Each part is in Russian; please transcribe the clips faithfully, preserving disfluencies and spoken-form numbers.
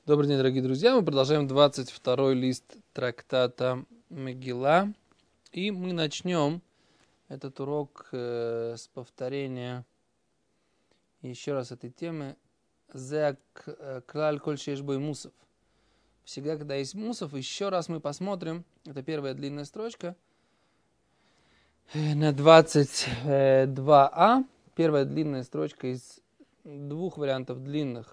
Добрый день, дорогие друзья. Мы продолжаем двадцать второй лист трактата Мегилла. И мы начнем этот урок э, с повторения еще раз этой темы. «Зе клаль коль шееш бо мусов». Всегда, когда есть мусов, еще раз мы посмотрим. Это первая длинная строчка. На двадцать два а. Первая длинная строчка из двух вариантов длинных.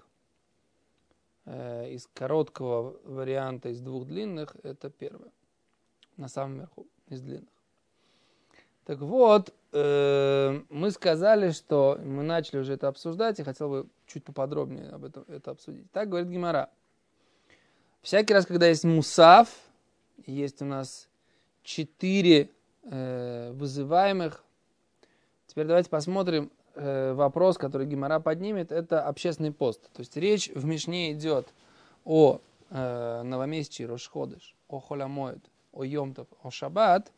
Из короткого варианта из двух длинных, это первое. На самом верху, из длинных. Так вот, э, мы сказали, что мы начали уже это обсуждать, и хотел бы чуть поподробнее об этом это обсудить. Так говорит Гемара. Всякий раз, когда есть мусав, есть у нас четыре э, вызываемых. Теперь давайте посмотрим э, вопрос, который Гемара поднимет. Это общественный пост. То есть речь в Мишне идет о э, новомесячии Рош ходеш, о холь ха-моэд, о йом-тов, о шаббат.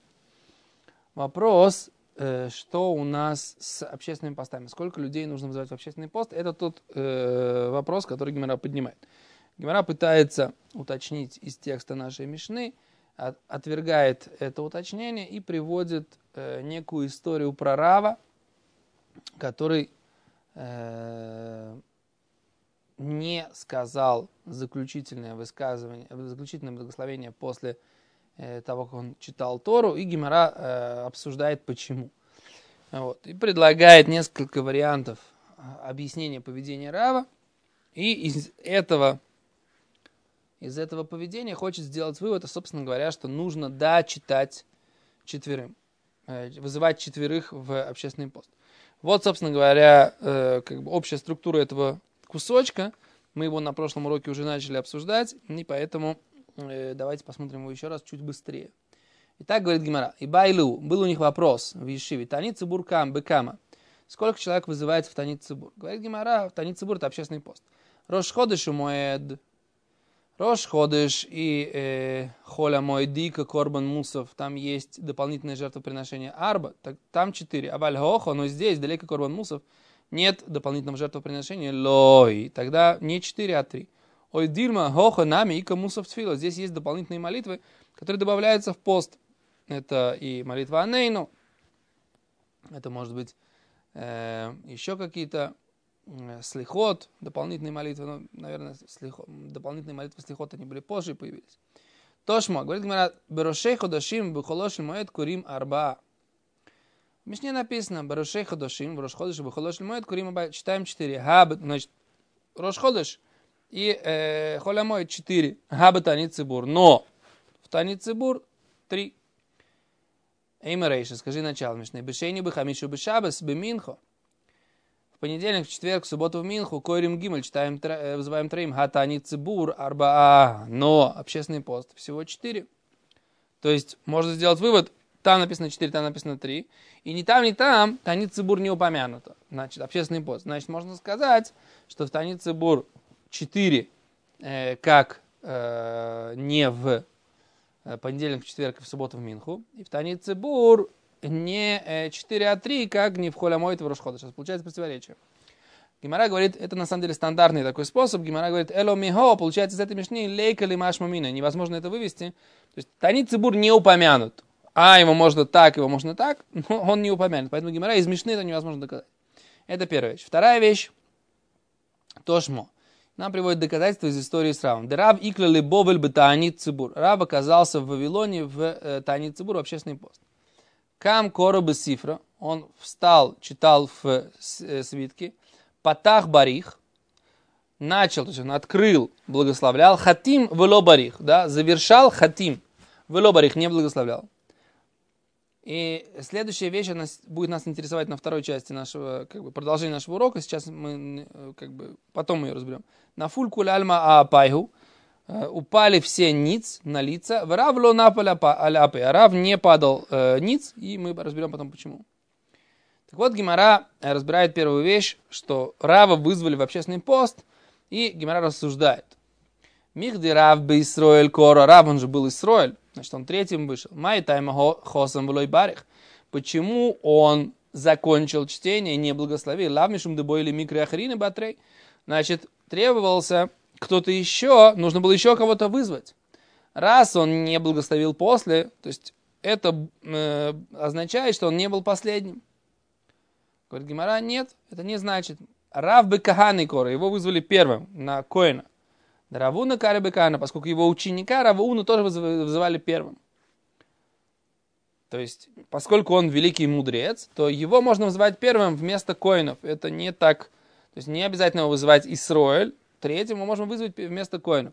Вопрос, э, что у нас с общественными постами. Сколько людей нужно вызывать в общественный пост? Это тот э, вопрос, который Гемара поднимает. Гемара пытается уточнить из текста нашей Мишны, от, отвергает это уточнение и приводит э, некую историю про Рава, который э, не сказал заключительное высказывание, заключительное благословение после э, того, как он читал Тору, и Гемара э, обсуждает почему. Вот, и предлагает несколько вариантов объяснения поведения Рава, и из этого, из этого поведения хочет сделать вывод, а, собственно говоря, что нужно да читать четверым, э, вызывать четверых в общественный пост. Вот, собственно говоря, э, как бы общая структура этого кусочка. Мы его на прошлом уроке уже начали обсуждать, и поэтому э, давайте посмотрим его еще раз чуть быстрее. Итак, говорит Гемара. Ибайлу, был у них вопрос в Ешиве. Танит цибур кам, бекама. Сколько человек вызывается в Танит цибур? Говорит Гемара, в Танит цибур это общественный пост. Рош ходеш и моэд. Рош ходеш и э, холя моэдика корбан мусов. Там есть дополнительное жертвоприношение арба. Так, там четыре. Аваль хохо, но здесь далеко корбан мусов. Нет дополнительного жертвоприношения. Лой. Тогда не четыре, а три. Ой, дильма, хохо, нами, ика мусов тфила. Здесь есть дополнительные молитвы, которые добавляются в пост. Это и молитва Анейну. Это может быть э, еще какие-то э, слихот, дополнительные молитвы. Ну, наверное, слихот, дополнительные молитвы слихот, они были позже появились. Тошмо. Говорит Гемара, берошей ходашим бухолошель моэд курим арба. В Мишне написано, Барушей Ходошим, в Рош ходеш и Бухолош Моэд, Курим читаем четыре. Хаб, значит, Рош ходеш и э, Холя Моэд четыре. Хаб Танит цибур. Но в Танит цибур три. Эйма Рейша, скажи начало Мишны. Бешейни бы хамишу бы шабас бы минхо. В понедельник, в четверг, в субботу в Минху, Койрим Гимель, читаем, э, вызываем троим. Ха Танит цибур, арба. Но общественный пост всего четыре. То есть можно сделать вывод. Там написано четыре, там написано три. И ни там, ни там Танит цибур не упомянуто. Значит, общественный пост. Значит, можно сказать, что в Танит цибур четыре, э, как э, не в э, понедельник, в четверг и в субботу в Минху. И в Танит цибур не э, четыре, а три, как не в Холь ха-моэд и в Рош ходеш. Сейчас получается противоречие. Гемара говорит, это на самом деле стандартный такой способ. Гемара говорит, эло михо, получается из этой мишни лейка ли маш мамина. Невозможно это вывести. То есть Танит цибур не упомянут. А, его можно так, его можно так, но он не упомянут. Поэтому Гемара из Мишны это невозможно доказать. Это первая вещь. Вторая вещь. Тошмо. Нам приводит доказательство из истории с Равом. Рав иклали бовель бы Танит цибур. Рав оказался в Вавилоне в э, Танит цибур, в общественный пост. Кам коробы сифра. Он встал, читал в э, свитке. Патах барих. Начал, то есть он открыл, благословлял. Хатим вело барих. Да, завершал хатим. Вело барих, не благословлял. И следующая вещь она будет нас интересовать на второй части нашего, как бы, продолжения нашего урока. Сейчас мы, как бы, потом мы ее разберем. На фулькуль альма аапайгу упали все ниц на лица. Рав ло напал аляпай. А Рав не падал э, ниц, и мы разберем потом почему. Так вот, Гемара разбирает первую вещь, что Рава вызвали в общественный пост, и Гемара рассуждает. Михди Рав бы Исроэль кора. Рав, он же был Исроэль. Значит, он третьим вышел. Май тайма хосам влой барих. Почему он закончил чтение и не благословил? Лавмишум дебой или микроахрины батрей. Значит, требовался кто-то еще, нужно было еще кого-то вызвать. Раз он не благословил после, то есть это э, означает, что он не был последним. Говорит Гемара, нет, это не значит. Рав Бекаханы Кора, его вызвали первым на Коэна. Равуна Кара Бекахана, поскольку его ученика Равуну тоже вызывали первым. То есть, поскольку он великий мудрец, то его можно вызывать первым вместо коинов. Это не так. То есть, не обязательно его вызывать Исроэль. Третьим мы можем вызвать вместо коинов.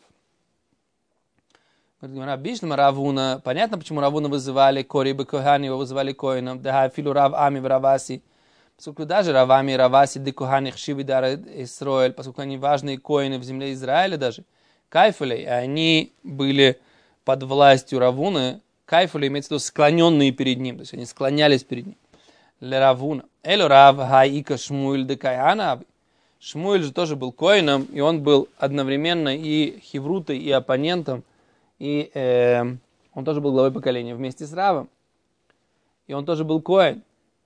Равуна. Понятно, почему Равуна вызывали Кори Бекохани, его вызывали коином. Да, филу Рав Ами в Раваси. Поскольку даже Рав Ами и Раваси Декохани Хшивидар Исроэль, поскольку они важные коины в земле Израиля даже, Кайфулей, они были под властью Равуны. Кайфули имеется в виду склоненные перед ним, то есть они склонялись перед ним. Ле Равуна. Элю Рав Хаика Шмуэль де Кайана. Шмуэль же тоже был коином, и он был одновременно и хеврутой, и оппонентом, и э, он тоже был главой поколения вместе с Равом. И он тоже был коин.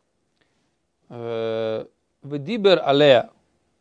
Ведибер Алея.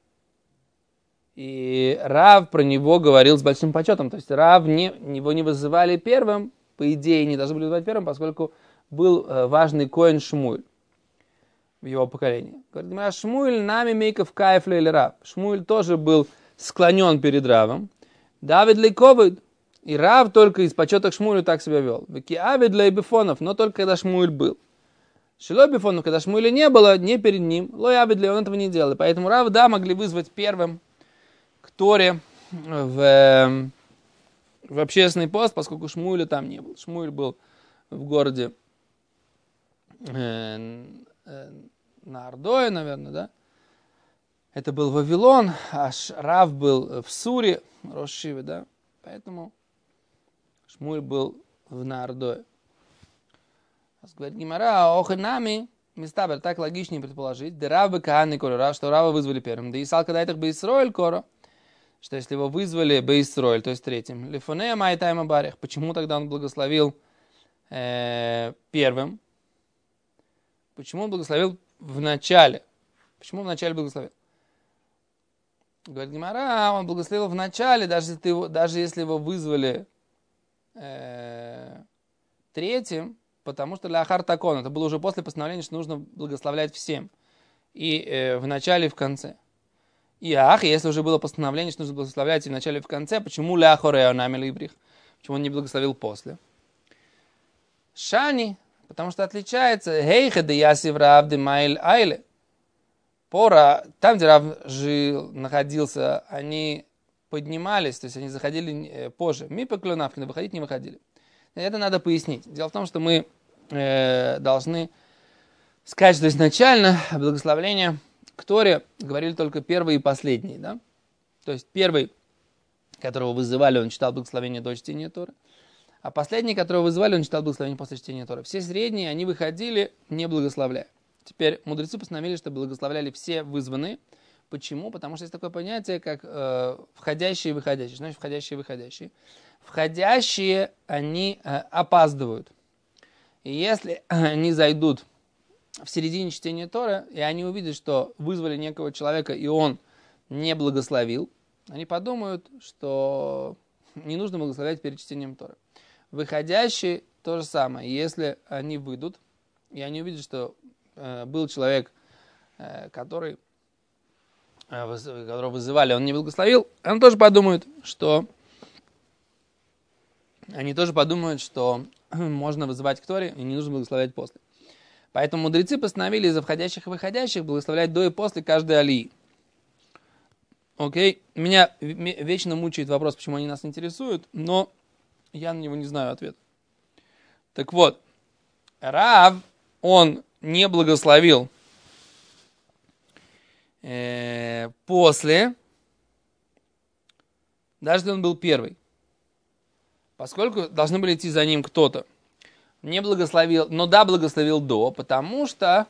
И Рав про него говорил с большим почетом. То есть Рав не, его не вызывали первым, по идее, не должны были вызывать первым, поскольку был э, важный коин Шмуэль в его поколении. Говорит, Шмуэль нами мейков кайфля или Рав. Шмуэль тоже был склонен перед Равом. Давид лейковид. И Рав только из почета к Шмуэлю так себя вел. Веки авид лейбифонов, но только когда Шмуэль был. Шилой бифонов, когда Шмуэля не было, не перед ним. Лой авид лей, он этого не делал. Поэтому Рав, да, могли вызвать первым к Торе в... в общественный пост, поскольку Шмуэля там не был. Шмуэль был в городе э, э, на Ардое, наверное, да? Это был Вавилон, а Рав был в Суре, Рошиве, да? Поэтому Шмуэль был в Наардое. Говорит Гемара, ох и нами, места, так логичнее предположить, да Рав Бекаханы Кора, что Рава вызвали первым. Да и Исал, когда это бы Исроэль Кора, что если его вызвали Бейсроэль, то есть третьим, Лифонея Майтайма Барех, почему тогда он благословил э, первым? Почему он благословил в начале? Почему в начале благословил? Говорит Гемара, он благословил в начале, даже если, его, даже если его вызвали э, третьим, потому что ляхар такон, это было уже после постановления, что нужно благословлять всем. И э, в начале, и в конце. И ах, если уже было постановление, что нужно благословлять и в начале, и в конце, почему ляхорео нами либрих? Почему он не благословил после? Шани, потому что отличается. Хейха де ясив рав де майл айле. Пора, там, где Рав жил, находился, они поднимались, то есть они заходили позже. Ми поклонавкины, выходить не выходили. Это надо пояснить. Дело в том, что мы э, должны сказать, что изначально благословление к Торе говорили только первый и последний, да? То есть первый, которого вызывали, он читал благословение до чтения Торы, а последний, которого вызывали, он читал благословение после чтения Торы. Все средние, они выходили, не благословляя. Теперь мудрецы постановили, что благословляли все вызванные. Почему? Потому что есть такое понятие, как э, входящие и выходящие. Значит, входящие и выходящие. Входящие, они э, опаздывают. И если они зайдут в середине чтения Торы, и они увидят, что вызвали некого человека, и он не благословил, они подумают, что не нужно благословлять перед чтением Торы. Выходящие то же самое. Если они выйдут, и они увидят, что э, был человек, э, который, э, которого вызывали, он не благословил, они тоже подумают, что они тоже подумают, что можно вызывать к Торе, и не нужно благословлять после. Поэтому мудрецы постановили из-за входящих и выходящих благословлять до и после каждой алии. Окей? Меня вечно мучает вопрос, почему они нас интересуют, но я на него не знаю ответа. Так вот, Рав, он не благословил э, после, даже если он был первый. Поскольку должны были идти за ним кто-то. Не благословил, но да, благословил до, потому что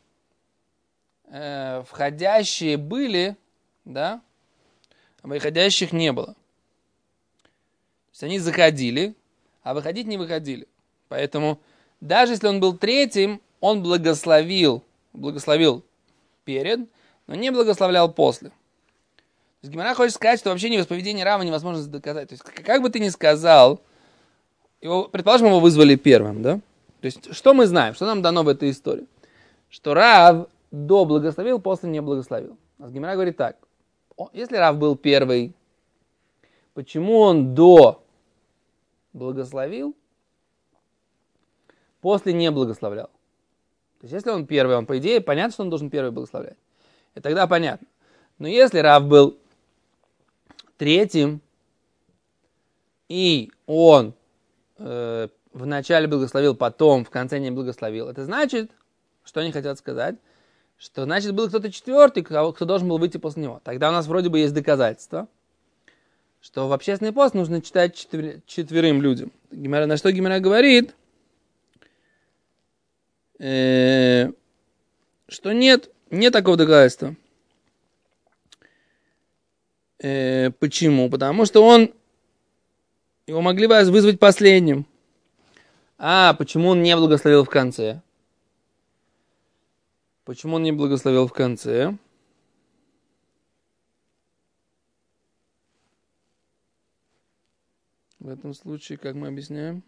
э, входящие были, да, а выходящих не было. То есть они заходили, а выходить не выходили. Поэтому даже если он был третьим, он благословил, благословил перед, но не благословлял после. То есть Гемара хочет сказать, что вообще невосповедение Рава невозможно доказать. То есть как бы ты ни сказал, его, предположим, его вызвали первым, да? То есть что мы знаем, что нам дано в этой истории? Что Рав до благословил, после не благословил. А Гемара говорит так. Если Рав был первый, почему он до благословил, после не благословлял? То есть если он первый, он, по идее, понятно, что он должен первый благословлять. И тогда понятно. Но если Рав был третьим, и он э, вначале благословил, потом в конце не благословил, это значит, что они хотят сказать, что значит был кто-то четвертый, кто, кто должен был выйти после него. Тогда у нас вроде бы есть доказательства, что в общественный пост нужно читать четвер, четверым людям. Гемара, на что Гемара говорит, э, что нет, нет такого доказательства. Э, почему? Потому что он, его могли бы вызвать последним. А, почему он не благословил в конце? Почему он не благословил в конце? В этом случае, как мы объясняем?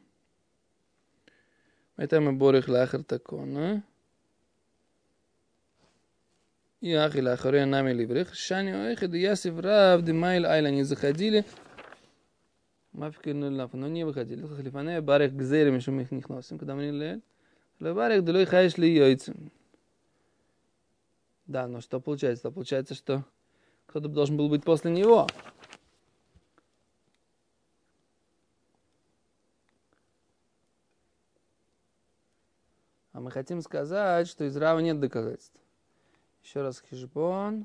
Это мы борих лахар такона. И ахи лахаре нами ливрех. Шани оэхед ясив рав димайл айла не заходили. Мафкину лаф, но не выходили. Халифане барих гзерем, что мы их не носим. Когда мы не лель. Барих делой хаиш ли яйцем. Да, но что получается? Получается, что кто-то должен был быть после него. А мы хотим сказать, что из Рава нет доказательств. Еще раз хижбон.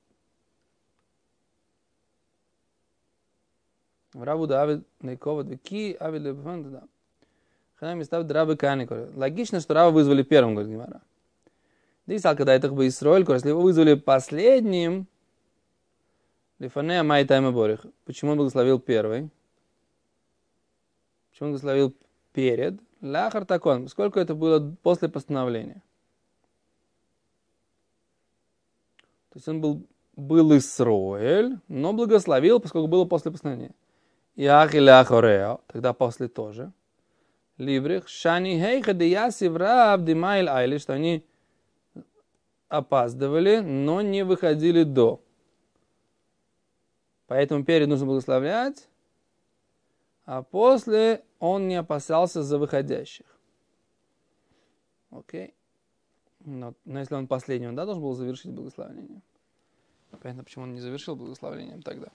В Раву да авид найкова двики, авид лебфан, да. Ханами став драбы каникоры. Логично, что Рава вызвали первым, говорит Гемара. Дисал, когда это бы Исроэль, если его вызвали последним, лифанея майтайма борих. Почему он благословил первый? Почему он благословил перед? Лахар такон, поскольку это было после постановления. То есть он был, был Исроэль, но благословил, поскольку было после постановления. И ахи ляхорео, тогда после тоже. Ливрих, шани хейха де ясив рав димайл айли, что они опаздывали, но не выходили до. Поэтому перед нужно благословлять, а после он не опасался за выходящих. Окей. Но, но если он последний, он да, должен был завершить благословение. Понятно, почему он не завершил благословением тогда.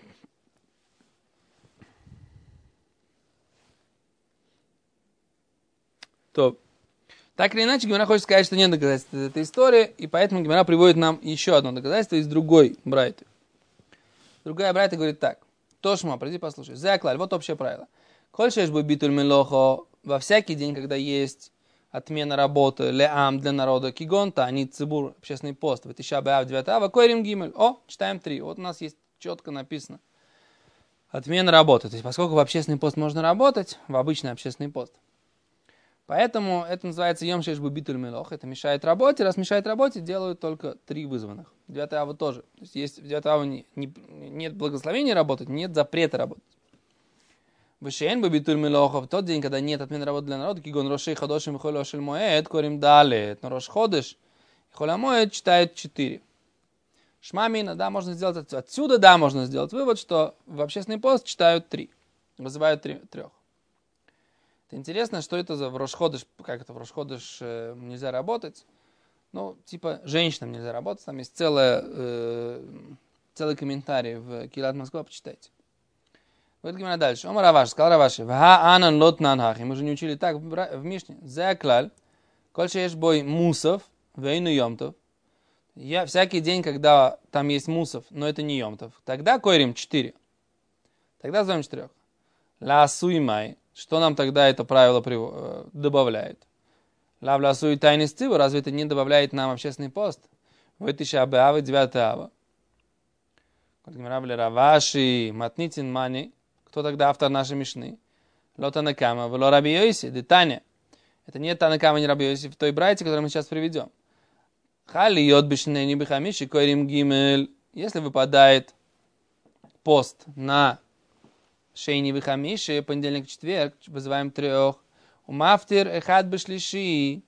То. Так или иначе, Гемара хочет сказать, что нет доказательств этой истории, и поэтому Гемара приводит нам еще одно доказательство из другой брайты. Другая брайта говорит так. Тошма, приди послушай. Зеклаль, вот общее правило. Коль шеш бы битуль мелохо, во всякий день, когда есть отмена работы, леам для народа, кигон, танит цибур, общественный пост, в тиша беав девятая, вакорим гимель. О, читаем три. Вот у нас есть четко написано. Отмена работы. То есть, поскольку в общественный пост можно работать, в обычный общественный пост. Поэтому это называется йом шеш бубитуль мелох. Это мешает работе. Раз мешает работе, делают только три вызванных. девятая ава тоже. То есть, есть в девятой аве не, не, нет благословения работать, нет запрета работать. Вешен бубитуль мелоха. В тот день, когда нет отмены работы для народа, кигон рошей ходошим хол ошель моэд, корим далее. Но рош ходыш и холя моэд читают четыре. Шмамина, да, можно сделать отсюда, да, можно сделать вывод, что в общественный пост читают три. Вызывают три, трех. Интересно, что это за в Рош-Ходыш, как это в Рош-Ходыш э, нельзя работать. Ну, типа, женщинам нельзя работать. Там есть целое, э, целый комментарий в Килат Москва, почитайте. Вот говорим дальше. Омар Раваш, сказал Раваши, «Ва анан лот нанхахи». Мы же не учили так в, в Мишне. «Зеклаль, коль шееш бой мусов, вейну йомтов». Я, всякий день, когда там есть мусов, но это не йомтов, тогда койрим четыре. Тогда зовем четырех. «Ла суймай». Что нам тогда это правило прив... добавляет? Лавлясу и тайный стиву, разве это не добавляет нам общественный пост? В тиша беава, девятая ава. Раваши, матнитин мани. Кто тогда автор нашей мишны? Лота накама, вело раби Йоси, детаня. Это не Танакама, не раби Йоси в той брайте, которую мы сейчас приведем. Хали йод бишней не бихамиши, койрим гимель. Если выпадает пост на Шейни Вихамиши, понедельник, четверг, вызываем трех. У мафтир эхад бешлиши.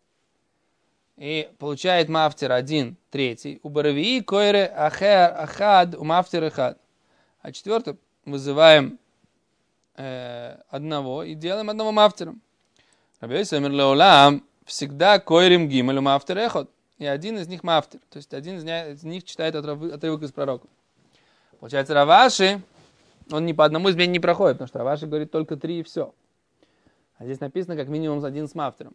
И получает мафтир один, третий. У баравии койре ахер ахад, у мафтир эхад. А четвертый вызываем э, одного и делаем одного мафтиром. Рабей Самир Леолам всегда койрим гимель у мафтир эход. И один из них мафтир. То есть один из них читает отрывок из пророка. Получается, Раваши, он ни по одному изменению не проходит, потому что Раваши говорит только три и все. А здесь написано как минимум один с мафтером.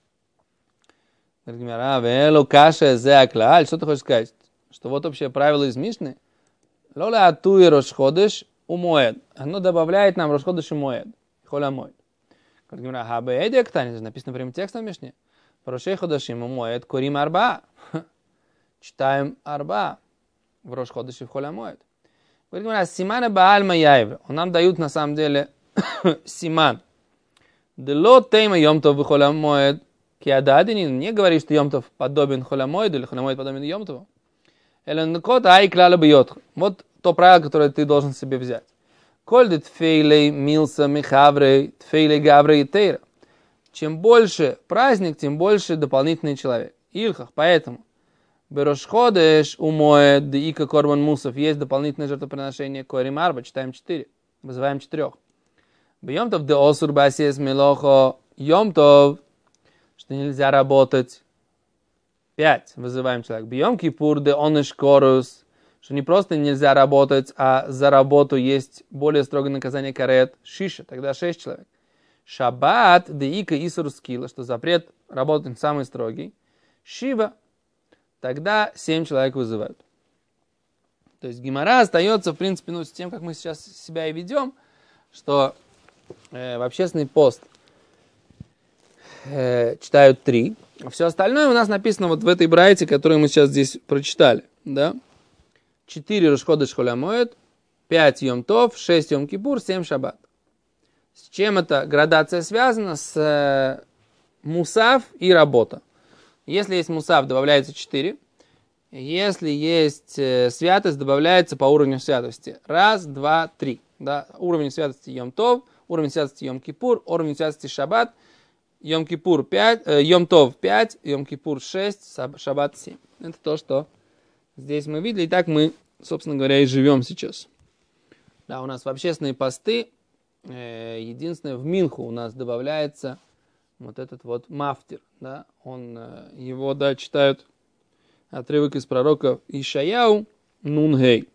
Что ты хочешь сказать? Что вот общее правило из Мишны. Лола атуи рошходыш умоэд. Оно добавляет нам рошходыш умоэд. Холя моэд. Написано прямым текстом в Мишне. Рошей ходашим умоэд корим арба. Читаем арба в рошходыш и в холя моэд. Говорит, симана баальма яев. Он нам дают на самом деле симан. Дело тейма йомтов в холя моэд. Киададинин не говорит, что йомтов подобен холя моэду или холя моэд подобен йомтову. Эленкот ай кляла бьет. Вот то правило, которое ты должен себе взять. Кольдит фейлей милса михаврей тфейлей гаврей тейра. Чем больше праздник, тем больше дополнительный человек. Илхах, поэтому Берошходеш умоет деика корбан мусов. Есть дополнительное жертвоприношение корим арба. Читаем четыре. Вызываем четырех. Бьемтов де осур басиес мелохо. Йомтов, что нельзя работать. Пять. Вызываем человека. Бьем кипур де оныш корус. Что не просто нельзя работать, а за работу есть более строгое наказание карет. Шиша. Тогда шесть человек. Шаббат деика исур скила. Что запрет работать самый строгий. Шива. Тогда семь человек вызывают. То есть гемара остается, в принципе, ну, с тем, как мы сейчас себя и ведем, что э, в общественный пост э, читают три. А все остальное у нас написано вот в этой брайте, которую мы сейчас здесь прочитали. Да? Четыре Рошходеш холя моэд, пять Йом Тов, шесть Йом Кипур, семь Шаббат. С чем эта градация связана? С э, мусав и работа. Если есть мусав, добавляется четыре. Если есть э, святость, добавляется по уровню святости. Раз, два, три. Да? Уровень святости Йом Тов, уровень святости Йом Кипур, уровень святости Шаббат. Йом Кипур пять, э, Йом Тов пять, Йом Кипур шесть, Шаббат семь. Это то, что здесь мы видели. И так мы, собственно говоря, и живем сейчас. Да, у нас в общественные посты, э, единственное, в Минху у нас добавляется вот этот вот мафтир, да, он, его, да, читают отрывок из пророка Ишаяу, Нунгей,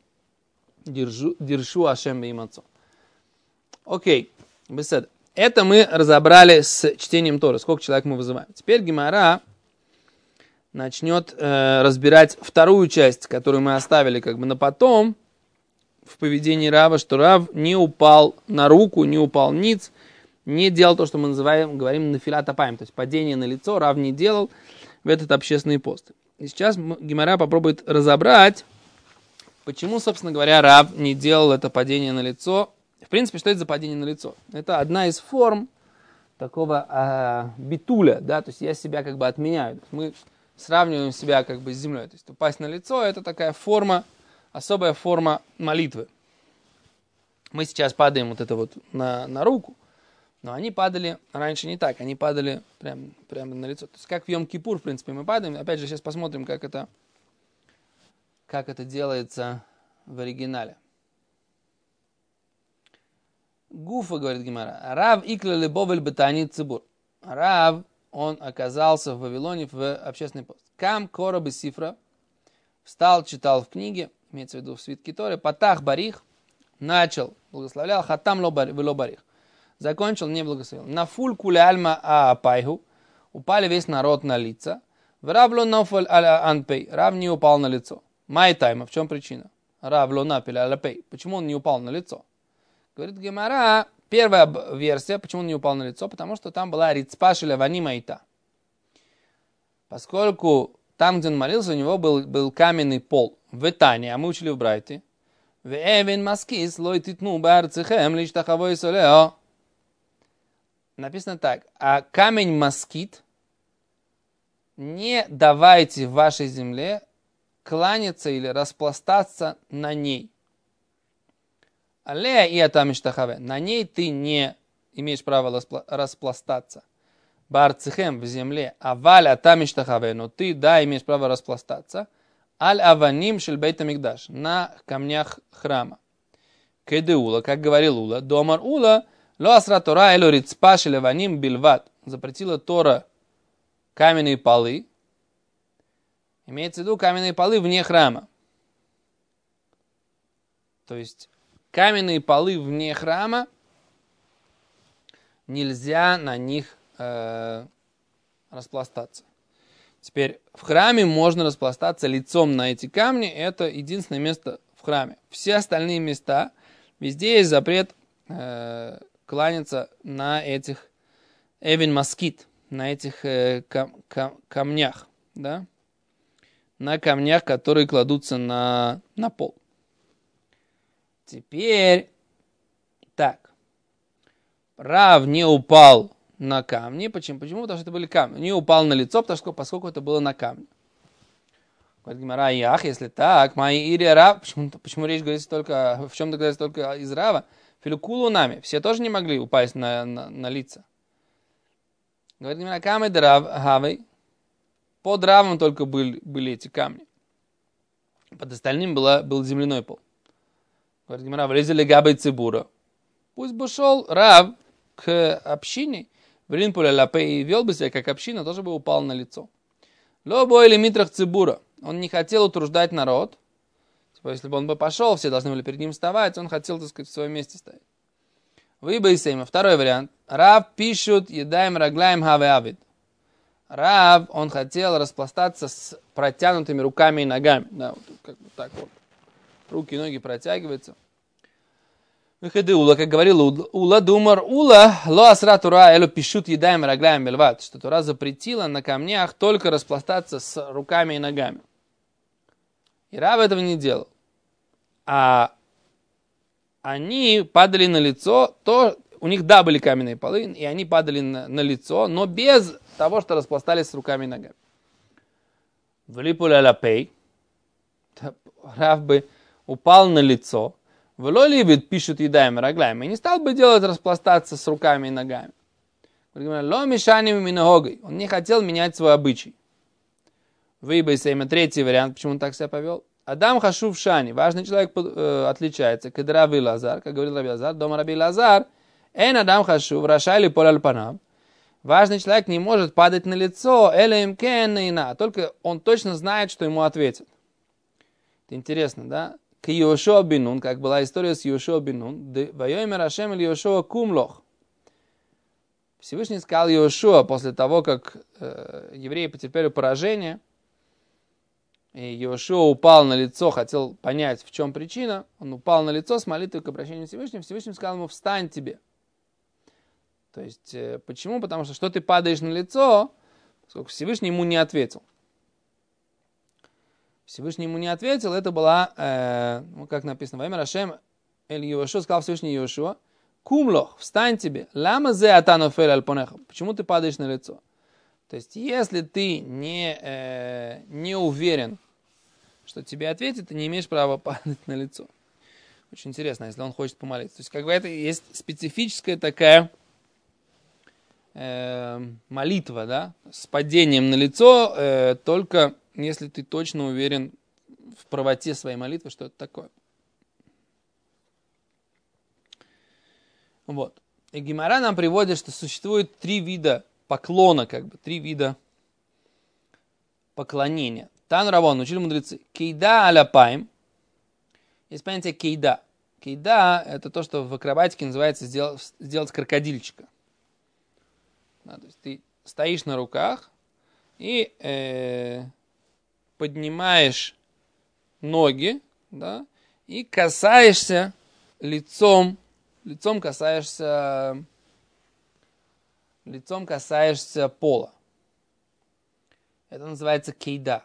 Диршу Ашем Беймацо. Окей, беседа. Это мы разобрали с чтением Торы, сколько человек мы вызываем. Теперь Гемара начнет э, разбирать вторую часть, которую мы оставили как бы на потом, в поведении Рава, что Рав не упал на руку, не упал ниц, не делал то, что мы называем, говорим нафилат апаим, то есть падение на лицо. Рав не делал в этот общественный пост. И сейчас Гемара попробует разобрать, почему, собственно говоря, Рав не делал это падение на лицо. В принципе, что это за падение на лицо? Это одна из форм такого а, битуля, да, то есть я себя как бы отменяю. Мы сравниваем себя как бы с землей. То есть упасть на лицо — это такая форма, особая форма молитвы. Мы сейчас падаем вот это вот на, на руку, но они падали раньше не так, они падали прямо, прямо на лицо. То есть как в Йом-Кипур, в принципе, мы падаем. Опять же, сейчас посмотрим, как это, как это делается в оригинале. Гуфа, говорит Гемара, Рав икла лебовель бетанит цибур. Рав, он оказался в Вавилоне в общественный пост. Кам кора бесифра, встал, читал в книге, имеется в виду в свитке Торы, патах барих, начал, благословлял, хатам ло барих. Закончил, не благословил. На фуль куля альма аапайху. Упали весь народ на лица. Вравло нофаль аля анпей. Рав не упал на лицо. Май тайма. В чем причина? Равло напиль аля пей. Почему он не упал на лицо? Говорит Гемара, первая версия, почему он не упал на лицо, потому что там была рицпа шелевани майта. Поскольку там, где он молился, у него был, был каменный пол. В Этане, а мы учили в Брайте. В Эвен маскис лой титну барцехем лишь тахавой солео. Написано так, а камень москит не давайте в вашей земле кланяться или распластаться на ней. Алея и атамиштахаве. На ней ты не имеешь права распластаться. Барцихем в земле. Аваль атамиштахаве. Но ты, да, имеешь право распластаться. Аль аваним шель бейт амикдаш. На камнях храма. Кедеула, как говорил Ула. Домар Ула. Ло асра Тора эло рицпа шель аваним бильват. Запретила Тора каменные полы. Имеется в виду каменные полы вне храма. То есть каменные полы вне храма, нельзя на них э, распластаться. Теперь в храме можно распластаться лицом на эти камни. Это единственное место в храме. Все остальные места, везде есть запрет э, кланяться на этих эвен москит, на этих э, кам- кам- камнях, да? На камнях, которые кладутся на, на пол. Теперь, так, Рав не упал на камни. Почему? Почему? Потому что это были камни. Не упал на лицо, потому что, поскольку это было на камне. Говорит Гемара, ях, если так, мои ири Рав, почему, почему речь говорится только, в чем доказательство только из Рава? Филукулу нами, все тоже не могли упасть на, на, на лица. Говорит Гемара, камед Рав, хавей, под Равом только были, были эти камни. Под остальным была, был земляной пол. Говорит Гемара, влезли габы цибура. Пусть бы шел Рав к общине, Брин поле лапе и вел бы себя как община, тоже бы упал на лицо. Лобо или митрах цибура. Он не хотел утруждать народ. Типа, если бы он бы пошел, все должны были перед ним вставать, он хотел, так сказать, в своем месте стоять. Выба и сейма. Второй вариант. Рав пишут, едаем рагляем хаве авид. Рав, он хотел распластаться с протянутыми руками и ногами. Да, вот как бы так вот. Руки и ноги протягиваются. Выходы Ула, как говорил Ула, думар Ула, ло асра Тура, эло пишут едаем рагляем бельват, что Тура запретила на камнях только распластаться с руками и ногами. И Рав этого не делал. А они падали на лицо, то у них, да, были каменные полы, и они падали на, на лицо, но без того, что распластались с руками и ногами. Влипуля лапей, Рав бы упал на лицо, в лолибит пишут едаем рагляем, и не стал бы делать распластаться с руками и ногами. Ло мешаним миногой, он не хотел менять свой обычай. Выбейся им третий вариант, почему он так себя повел. Адам хашув шани, важный человек э, отличается. Как Раби Лазар, как говорил Раби Лазар, дома Раби Лазар, эн Адам хашув, рашайли пол альпанам. Важный человек не может падать на лицо, эля им кен ина, только он точно знает, что ему ответят. Это интересно, да? К Йошуа бен Нун, как была история с Йошуа бен Нун, вайомер Ашем или Йошуа кумлох. Всевышний сказал Йошуа после того, как э, евреи потерпели поражение, и Йошуа упал на лицо, хотел понять, в чем причина. Он упал на лицо с молитвой к обращению Всевышнего. Всевышний сказал ему, встань тебе. То есть, э, почему? Потому что, что ты падаешь на лицо, поскольку Всевышний ему не ответил. Всевышний ему не ответил, это была, э, ну, как написано, во имя Рашем, Эль Йошуа, сказал Всевышний Йошуа, кумлох, встань тебе, лама зе атанофель альпонеха, почему ты падаешь на лицо? То есть, если ты не, э, не уверен, что тебе ответит, ты не имеешь права падать на лицо. Очень интересно, если он хочет помолиться. То есть, как бы это есть специфическая такая э, молитва, да, с падением на лицо, э, только если ты точно уверен в правоте своей молитвы, что это такое. Вот. И Гемара нам приводит, что существует три вида поклона, как бы, три вида поклонения. Тан Равон, учили мудрецы. Кейда аляпаем. Есть понятие кейда. Кейда – это то, что в акробатике называется сделать, сделать крокодильчика. Да, то есть ты стоишь на руках и э, поднимаешь ноги, да, и касаешься лицом, лицом касаешься, лицом касаешься пола. Это называется кейда.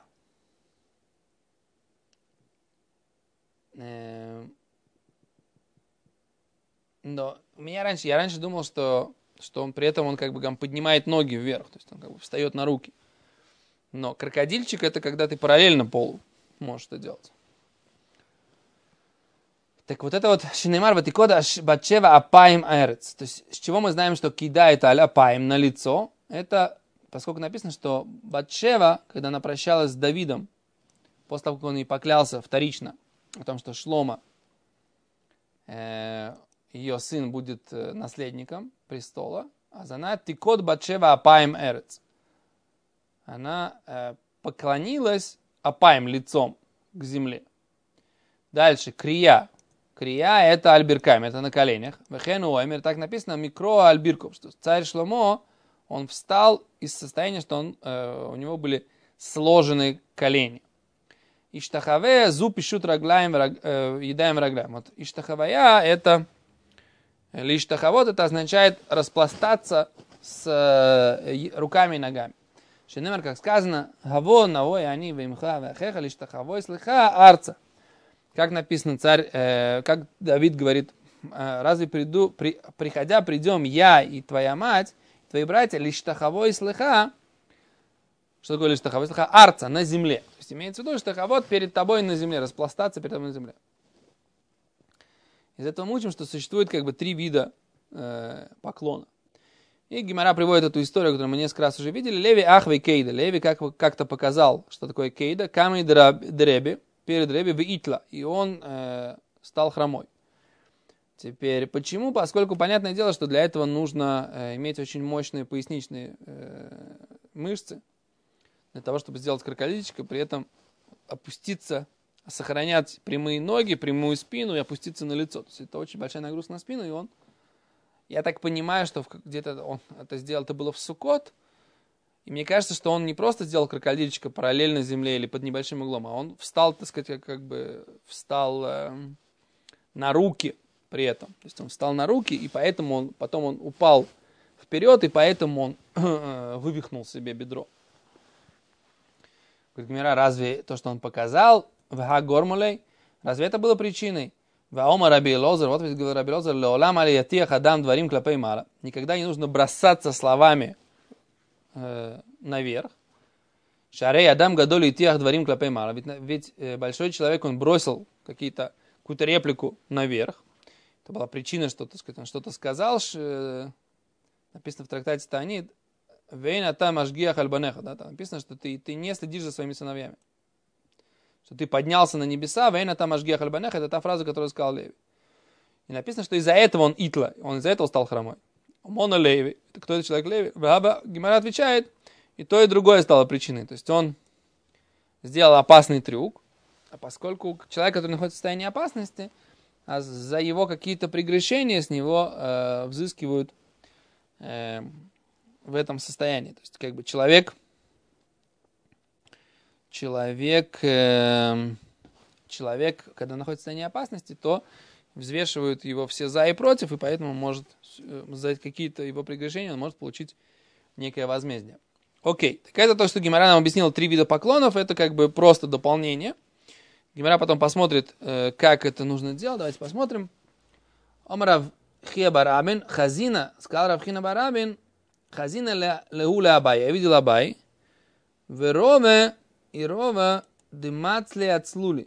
Но у меня раньше, я раньше думал, что, что он при этом он как бы он поднимает ноги вверх, то есть он как бы встает на руки. Но крокодильчик это когда ты параллельно полу можешь это делать. Так вот это вот шинеймар ватикода батшева апаим аэрец. То есть с чего мы знаем, что кидает аль апаим на лицо? Это поскольку написано, что Батшева, когда она прощалась с Давидом, после того, как он ей поклялся вторично о том, что Шлома, э, ее сын, будет э, наследником престола, а за она тикот Батшева апаим эрец. Она э, поклонилась апаим лицом к земле. Дальше, крия. Крия это альбиркаем, это на коленях. Вехену омер, так написано, микро альбирков, что царь Шломо, он встал из состояния, что он, э, у него были сложены колени. Иштахаве зуб ищут раглаем, едаем раглаем. Вот иштахавая это, или иштахавот это означает распластаться с э, руками и ногами. Шенемер, как сказано, гаво навой они вимха вахеха лиштахавой слыха арца. Как написано, царь, э, как Давид говорит, э, разве приду, при, приходя придем я и твоя мать, твои братья, лиштахавой слыха, что такое лиштахавой слыха? Арца, на земле. То есть имеется в виду, что вот перед тобой на земле, распластаться перед тобой на земле. Из этого мы учим, что существует как бы три вида э, поклона. И Гемара приводит эту историю, которую мы несколько раз уже видели. Леви ахвей кейда. Леви как, как-то показал, что такое кейда. Камей дреби, перед реби в итла. И он э, стал хромой. Теперь, почему? Поскольку понятное дело, что для этого нужно э, иметь очень мощные поясничные э, мышцы, для того, чтобы сделать крокодильчика, при этом опуститься, сохранять прямые ноги, прямую спину и опуститься на лицо. То есть это очень большая нагрузка на спину, и он, я так понимаю, что где-то он это сделал, это было в Суккот, и мне кажется, что он не просто сделал крокодильчика параллельно земле или под небольшим углом, а он встал, так сказать, как бы встал э, на руки при этом. То есть он встал на руки, и поэтому он, потом он упал вперед, и поэтому он э, вывихнул себе бедро. Говорит Гемара, разве то, что он показал, вга гормулей, разве это было причиной? Ваома Раби Элозер, вот ведь говорит Раби Элозер, леолам алиятиях адам дварим клапей мала. Никогда не нужно бросаться словами э, наверх. Шарей адам гадоли итиях дварим клапей мала. Ведь, ведь э, большой человек, он бросил какие-то, какую-то реплику наверх. Это была причина, что, так сказать, он что-то сказал. Ш, написано в трактате Таанит, Вейна там ашгиах альбанеха, да, там написано, что ты, ты не следишь за своими сыновьями. Что ты поднялся на небеса, вейна там ашгиах альбанеха, это та фраза, которую сказал Леви. И написано, что из-за этого он итла, он из-за этого стал хромой. Мона Леви, это кто этот человек Леви? Ваба Гемара отвечает, и то, и другое стало причиной. То есть он сделал опасный трюк, а поскольку человек, который находится в состоянии опасности, а за его какие-то прегрешения с него э, взыскивают э, в этом состоянии. То есть, как бы человек, человек, э, человек, когда находится в состоянии опасности, то взвешивают его все за и против, и поэтому может за какие-то его прегрешения он может получить некое возмездие. Окей, так это то, что Гемара нам объяснила три вида поклонов, это как бы просто дополнение. Гемара потом посмотрит, э, как это нужно делать. Давайте посмотрим. Омрав Хия Барабин, Хазина, сказал Равхина Барабин, Хазина леуля Абай. Я видел Абай. Верове и Рова дымацли отслули.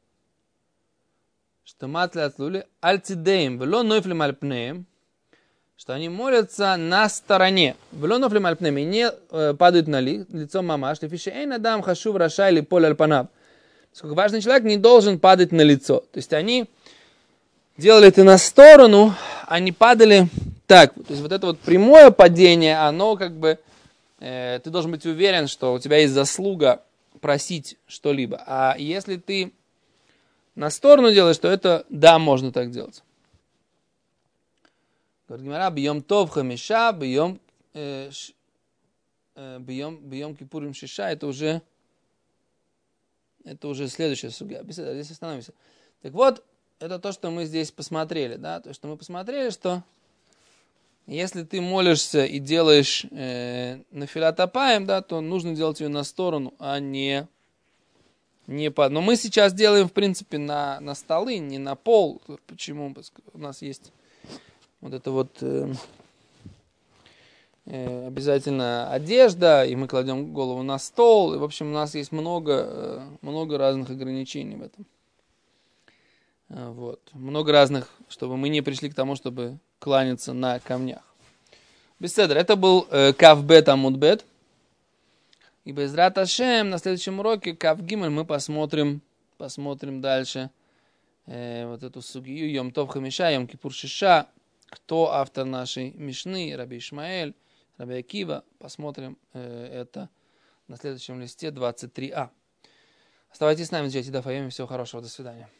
Что мацли отслули альцидеем. Вело нойфлем альпнеем. Что они молятся на стороне. Вело нойфлем альпнеем. И не э, падают на ли, лицо мамаш. Лефише эйн адам хашув раша или поле альпанав. Сколько важный человек не должен падать на лицо. То есть они делали это на сторону, они падали так. То есть вот это вот прямое падение, оно как бы, э, ты должен быть уверен, что у тебя есть заслуга просить что-либо. А если ты на сторону делаешь, то это, да, можно так делать. Говорит Гемара, бьем тов хамиша, бьем бьем кипурим шиша, это уже Это уже следующая сугья. Здесь остановимся. Так вот, это то, что мы здесь посмотрели. Да? То, что мы посмотрели, что если ты молишься и делаешь э, нафилат апаим, да, то нужно делать ее на сторону, а не, не по... Но мы сейчас делаем, в принципе, на, на столы, не на пол. Почему? У нас есть вот это вот... Э, обязательно одежда, и мы кладем голову на стол. И, в общем, у нас есть много, много разных ограничений в этом. Вот. Много разных, чтобы мы не пришли к тому, чтобы кланяться на камнях. Беседер. Это был э, Кавбет Амудбет. И Безрат Ашем на следующем уроке Кавгимель мы посмотрим, посмотрим дальше э, вот эту сугию Йом Тов Хамиша, Йом Кипур Шиша. Кто автор нашей Мишны, Раби Ишмаэль, Раби Акива. Посмотрим э, это на следующем листе двадцать три а. Оставайтесь с нами, изучайте Даф Йоми. Всего хорошего, до свидания.